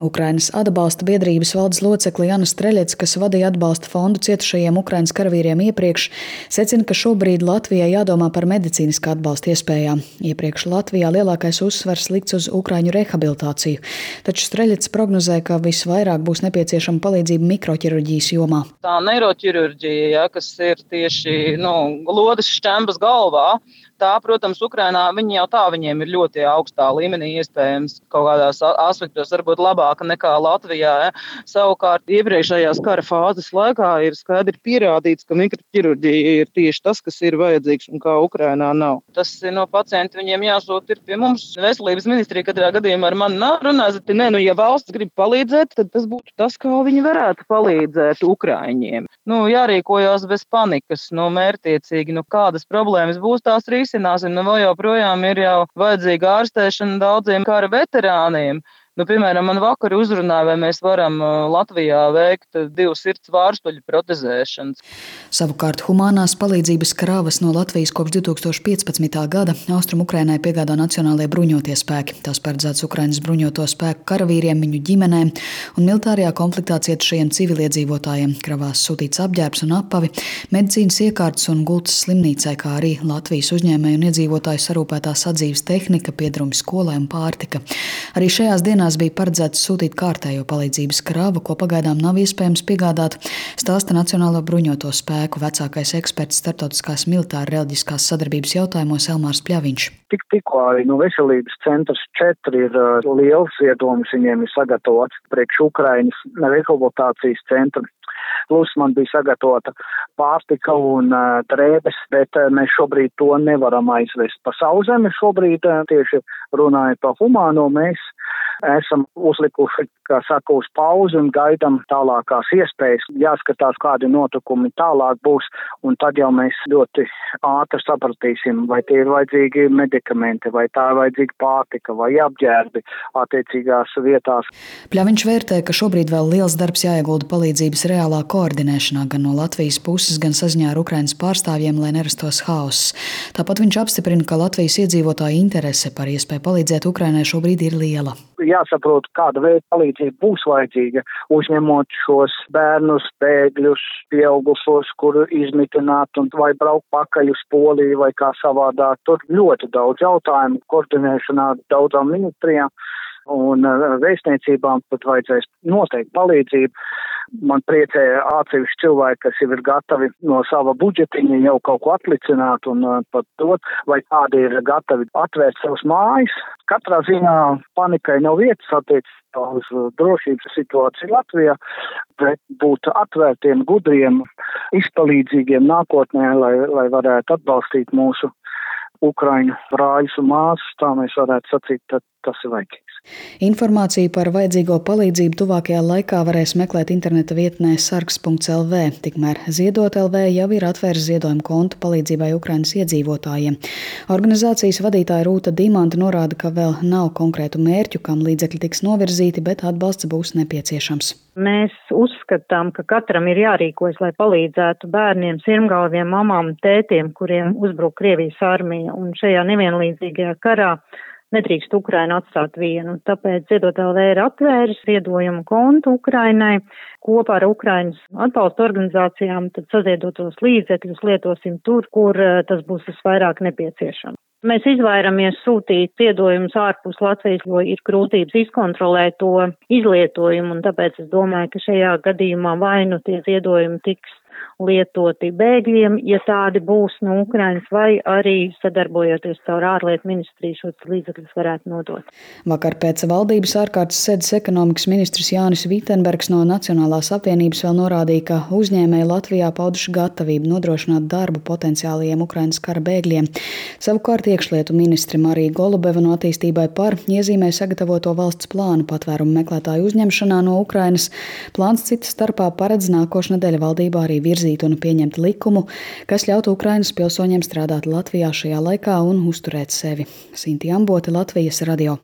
Ukrainas atbalsta biedrības valdes locekle Jana Streļets, kas vadīja atbalsta fondu cietušajiem Ukrainas karavīriem iepriekš, secina, ka šobrīd Latvijai jādomā par medicīniskā atbalsta iespējām. Iepriekš Latvijā lielākais uzsvars likts uz ukraiņu rehabilitāciju, taču Streļets prognozē, ka visvairāk būs nepieciešama palīdzība mikroķirurģijas jomā. Tā neiroķirurģija, kas ir tieši lodes šķembas galvā, tā, protams, Ukrainā viņiem ir ļoti augstā līmenī, iespējams, kaut kādās aspektos varbūt labāka nekā Latvijā. Savukārt, iepriekšējās kara fāzes laikā ir skaidri pierādīts, ka mikroķirurģija ir tieši tas, kas ir vajadzīgs un kā Ukrainā nav. Tas pacienti viņiem jāsūt ir pie mums. Veselības ministrija katrā gadījumā ar mani nav runājis, ja valsts grib palīdzēt, tad tas būtu tas, kā viņi varētu palīdzēt Ukraiņiem. Jārīkojās bez panikas, mērtiecīgi, kādas problēmas būs, tās risināsim. Vēl joprojām ir jau vajadzīga ārstēšana daudziem kara veterāniem. Piemēram, man vakar uzrunāja, vai mēs varam Latvijā veikt 2 sirds vārstuļu protezēšanas. Savukārt humānās palīdzības kravas no Latvijas kopš 2015. gada Austrum Ukrainai piegādā Nacionālajie bruņotie spēki. Tās paredzētas Ukrainas bruņoto spēku karavīriem, viņu ģimenēm un militārajā konfliktā cietušajiem civiliedzīvotājiem. Kravās sūtīts apģērbs un apavi, medicīnas iekārtas un gultas slimnīcai, kā arī Latvijas uzņēmēju un iedzīvotāju sarūpētā sadzīves tehnika, piedrumi skolai un pārtika. Arī šajās dienās bija paredzēts sūtīt kārtējo palīdzības kravu, ko pagaidām nav iespējams piegādāt, stāsta Nacionālo bruņoto spēku vecākais eksperts starptautiskās militāra reliģiskās sadarbības jautājumos Elmārs Pļaviņš. Tikko arī veselības centrs 4 ir liels iedoms, viņiem ir sagatavots priekš Ukrainas rehabilitācijas centra. Plus man bija sagatavota pārtika un drēbes, bet mēs šobrīd to nevaram aizvest pa sauszemi. Šobrīd tieši runājot par humāno, mēs esam uzlikuši, uz pauzi un gaidām tālākās iespējas. Jāskatās, kādi notikumi tālāk būs, un tad jau mēs ļoti ātri sapratīsim, vai tie ir vajadzīgi medikamenti, vai tā ir vajadzīga pārtika, vai apģērbi attiecīgās vietās. Pļaviņš vērtē, ka šobrīd vēl liels darbs jāiegulda palīdzības reālā koordinēšanā gan no Latvijas puses, gan saziņā ar Ukrainas pārstāvjiem, lai nerastos haoss. Tāpat viņš apstiprina, ka Latvijas iedzīvotāju interese par iespēju palīdzēt Ukrainai šobrīd ir liela. Jāsaprot, kāda veida palīdzība būs vajadzīga, uzņemot šos bērnus, bēgļus, pieaugušos, kuru izmitināt un vai braukt pakaļ uz Poliju vai kā savādāk. Tur ļoti daudz jautājumu, koordinēšanā daudzām ministrijām un vēstniecībām pat vajadzēs noteikti palīdzību. Man priecēja atsevišķi cilvēki, kas jau ir gatavi no sava budžetiņa jau kaut ko atlicināt un pat dot, vai kādi ir gatavi atvērt savas mājas. Katrā ziņā panikai nav vietas attiecībā uz drošības situāciju Latvijā, bet būt atvērtiem, gudriem, izpalīdzīgiem nākotnē, lai varētu atbalstīt mūsu Ukraiņu brāļus un māsas, tā mēs varētu sacīt, tad tas ir vajadzīgs. Informāciju par vajadzīgo palīdzību tuvākajā laikā varēs meklēt interneta vietnē sargs.lv, tikmēr Ziedot.lv jau ir atvērs ziedojumu kontu palīdzībai Ukrainas iedzīvotājiem. Organizācijas vadītāja Rūta Dimanta norāda, ka vēl nav konkrētu mērķu, kam līdzekļi tiks novirzīti, bet atbalsts būs nepieciešams. Mēs uzskatām, ka katram ir jārīkojas, lai palīdzētu bērniem, sirmgalviem, mamām, tētiem, kuriem uzbruk Krievijas armija, un šajā nevienlīdzīgajā karā nedrīkst Ukrainu atstāt vienu. Tāpēc Ziedot.lv ir atvēris ziedojumu kontu Ukrainai. Kopā ar Ukrainas atbalsta organizācijām tad saziedotos līdzekļus lietosim tur, kur tas būs visvairāk nepieciešams. Mēs izvairamies sūtīt ziedojumus ārpus Latvijas, jo ir grūtības izkontrolēt to izlietojumu, un tāpēc es domāju, ka šajā gadījumā vai nu tie ziedojumi tiks lietoti bēgļiem, ja tādi būs no Ukrainas, vai arī sadarbojoties caur ārlietu ministriju šos līdzekļus varētu nodot. Vakar pēc valdības ārkārtas sēdes ekonomikas ministrs Jānis Vitenbergs no Nacionālās apvienības vēl norādīja, ka uzņēmēji Latvijā pauduši gatavību nodrošināt darbu potenciālajiem Ukrainas kara bēgļiem. Savukārt iekšlietu ministre Marija Golubeva no Attīstībai par iezīmēja sagatavoto valsts plānu patvērumu meklētāju uzņemšanā no Ukrainas. Plāns citas starpā paredz nākošnedēļ valdībā arī virzīt un pieņemt likumu, kas ļautu Ukrainas pilsoņiem strādāt Latvijā šajā laikā un uzturēt sevi. Sinti Ambote, Latvijas radio.